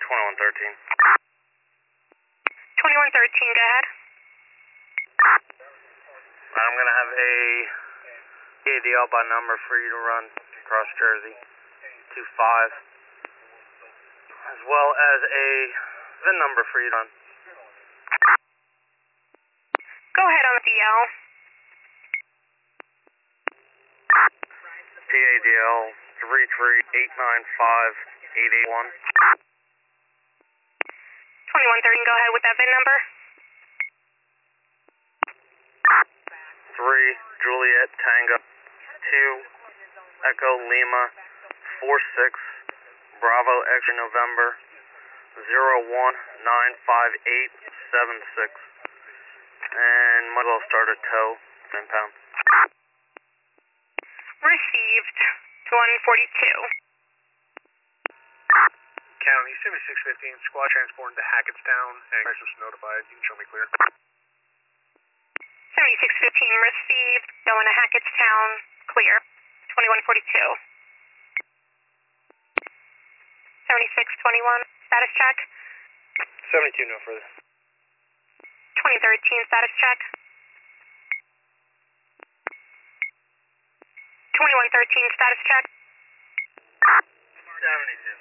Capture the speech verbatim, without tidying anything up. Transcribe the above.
twenty-one thirteen. twenty-one thirteen, go ahead. I'm going to have a A D L by number for you to run across Jersey, two five, as well as a V I N number for you to run. Go ahead on the D L. P A D L three three eight nine five eight eight one. twenty-one thirteen, go ahead with that V I N number. three Juliet Tango two Echo Lima four six Bravo X November zero one nine five eight seven six. And might as well start a tow, ten pound. Received, one forty-two. County, seventy-six fifteen, squad transporting to Hackettstown, and I was notified. You can show me clear. seventy-six fifteen, received, going to Hackettstown, clear, twenty-one forty-two. seventy-six twenty-one, status check. seventy-two, no further. twenty thirteen, status check. twenty-one thirteen, status check. seventy-two.